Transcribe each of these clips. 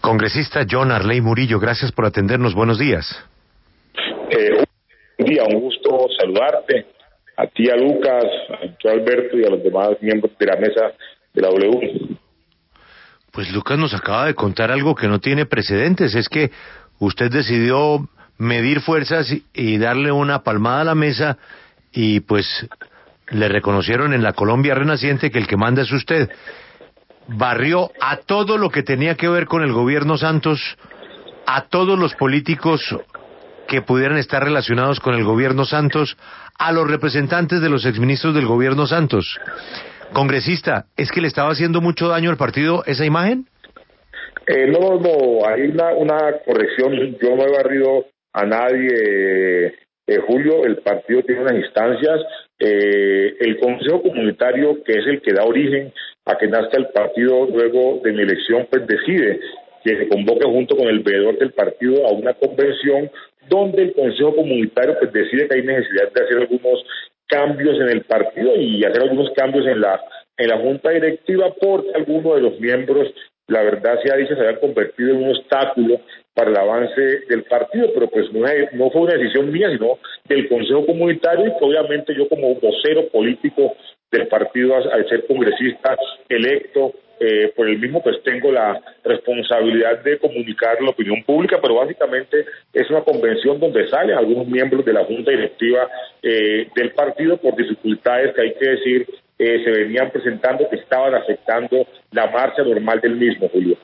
Congresista John Arley Murillo, gracias por atendernos. Buenos días. Un día, un gusto saludarte, a ti, a Lucas, a Alberto y a los demás miembros de la mesa de la W. Pues Lucas nos acaba de contar algo que no tiene precedentes, es que usted decidió medir fuerzas y darle una palmada a la mesa y pues le reconocieron en la Colombia renaciente que el que manda es usted. Barrió a todo lo que tenía que ver con el gobierno Santos, a todos los políticos que pudieran estar relacionados con el gobierno Santos, a los representantes de los exministros del gobierno Santos. Congresista, ¿es que le estaba haciendo mucho daño al partido esa imagen? No, hay una corrección. Yo no he barrido a nadie, Julio. El partido tiene unas instancias. El Consejo Comunitario, que es el que da origen a que nazca el partido luego de mi elección, pues decide que se convoque junto con el veedor del partido a una convención donde el Consejo Comunitario pues decide que hay necesidad de hacer algunos cambios en el partido y hacer algunos cambios en la junta directiva, porque algunos de los miembros, la verdad se ha dicho, se habían convertido en un obstáculo para el avance del partido, pero pues no fue una decisión mía, sino del Consejo Comunitario, y que obviamente yo como vocero político del partido, al ser congresista electo por el mismo, pues tengo la responsabilidad de comunicar la opinión pública, pero básicamente es una convención donde salen algunos miembros de la junta directiva del partido por dificultades que hay que decir se venían presentando, que estaban afectando la marcha normal del mismo, Julio.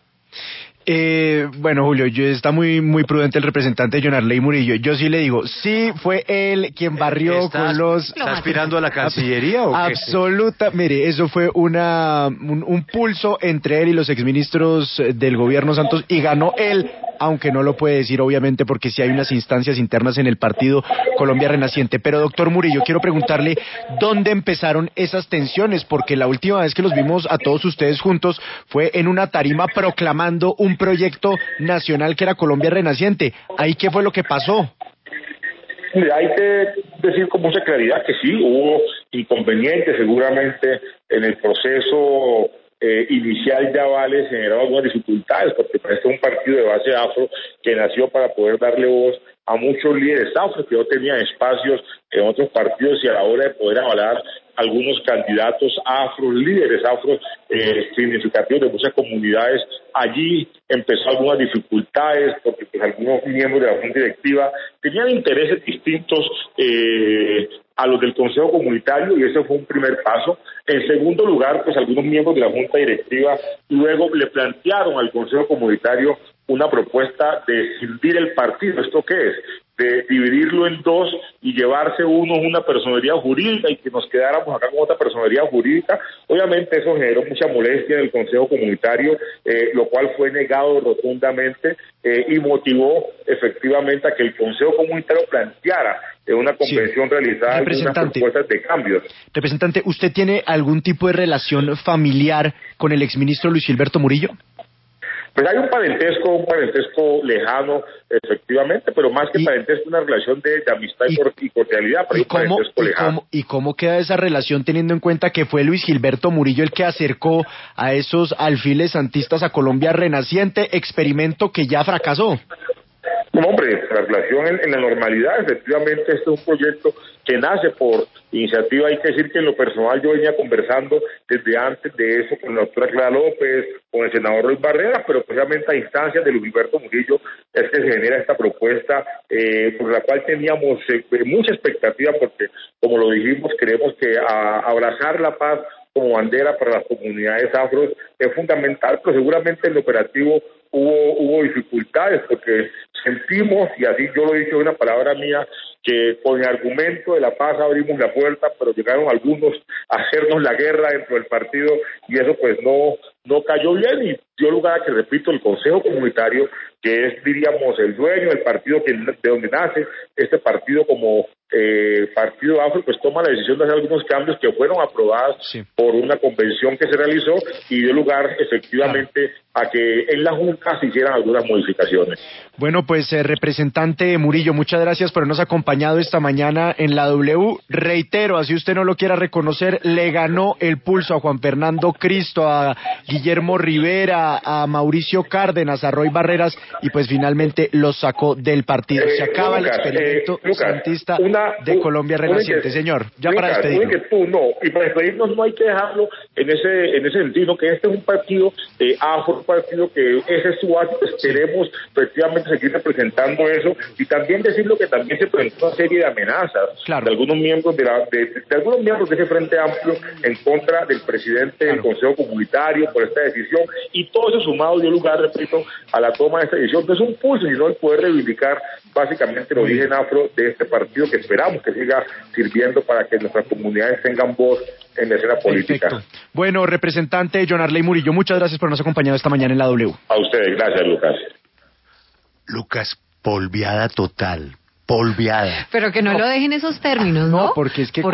Bueno, Julio, está muy prudente el representante John Arley Murillo. Yo sí le digo, sí fue él quien barrió con los... ¿Está aspirando a la Cancillería o qué? Absoluta, mire, eso fue un pulso entre él y los exministros del gobierno Santos, y ganó él, aunque no lo puede decir obviamente porque sí hay unas instancias internas en el partido Colombia Renaciente. Pero doctor Murillo, quiero preguntarle dónde empezaron esas tensiones, porque la última vez que los vimos a todos ustedes juntos fue en una tarima proclamando un proyecto nacional que era Colombia Renaciente. ¿Ahí qué fue lo que pasó? Hay que decir con mucha claridad que sí, hubo inconvenientes seguramente en el proceso inicial de avales, generó algunas dificultades, porque este es un partido de base afro que nació para poder darle voz a muchos líderes afro que no tenían espacios en otros partidos, y a la hora de poder avalar algunos candidatos afro, líderes afro significativos de muchas comunidades, allí empezó algunas dificultades porque pues algunos miembros de la junta directiva tenían intereses distintos a los del Consejo Comunitario, y ese fue un primer paso. En segundo lugar, pues algunos miembros de la junta directiva luego le plantearon al Consejo Comunitario una propuesta de escindir el partido. ¿Esto qué es? De dividirlo en dos y llevarse uno una personería jurídica y que nos quedáramos acá con otra personería jurídica. Obviamente eso generó mucha molestia en el Consejo Comunitario, lo cual fue negado rotundamente y motivó efectivamente a que el Consejo Comunitario planteara una convención realizada y unas propuestas de cambios. Representante, ¿usted tiene algún tipo de relación familiar con el exministro Luis Gilberto Murillo? Pues hay un parentesco lejano, efectivamente, pero más que parentesco, una relación de amistad y cordialidad, pero hay un parentesco lejano. ¿Y cómo queda esa relación teniendo en cuenta que fue Luis Gilberto Murillo el que acercó a esos alfiles santistas a Colombia Renaciente, experimento que ya fracasó? No, hombre, la relación en la normalidad, efectivamente, este es un proyecto que nace por iniciativa. Hay que decir que en lo personal yo venía conversando desde antes de eso con la doctora Clara López, con el senador Luis Barrera, pero precisamente a instancias de Luis Gilberto Murillo es que se genera esta propuesta por la cual teníamos mucha expectativa, porque, como lo dijimos, queremos que abrazar la paz como bandera para las comunidades afros es fundamental, pero seguramente en lo operativo hubo dificultades, porque sentimos, y así yo lo he dicho, es una palabra mía, que con el argumento de la paz abrimos la puerta, pero llegaron algunos a hacernos la guerra dentro del partido, y eso pues no cayó bien, y dio lugar a que, repito, el Consejo Comunitario que es, diríamos, el dueño del partido de donde nace este partido como Partido Afro, pues toma la decisión de hacer algunos cambios que fueron aprobados por una convención que se realizó y dio lugar efectivamente a que en la Junta se hicieran algunas modificaciones. Bueno, pues representante Murillo, muchas gracias por habernos acompañado esta mañana en la W. Reitero, así usted no lo quiera reconocer, le ganó el pulso a Juan Fernando Cristo, a Guillermo Rivera, a Mauricio Cárdenas, a Roy Barreras, y pues finalmente los sacó del partido. Se acaba el experimento santista de Colombia Renaciente. Señor, ya para despedirnos. Y para despedirnos no hay que dejarlo en ese sentido, que este es un partido afro, un partido que ese es su base, esperemos efectivamente seguir representando eso, y también decirlo que también se presentó una serie de amenazas de algunos miembros de algunos miembros de ese Frente Amplio en contra del presidente del Consejo Comunitario por esta decisión, y todo eso sumado dio lugar, repito, a la toma de esta decisión. No es un pulso, sino el poder reivindicar básicamente el origen afro de este partido, que esperamos que siga sirviendo para que nuestras comunidades tengan voz en la escena política. Perfecto. Bueno, representante John Arley Murillo, muchas gracias por habernos acompañado esta mañana en la W. A ustedes, gracias, Lucas. Lucas, polviada total, polviada. Pero que no lo dejen esos términos, ¿no? No, porque es que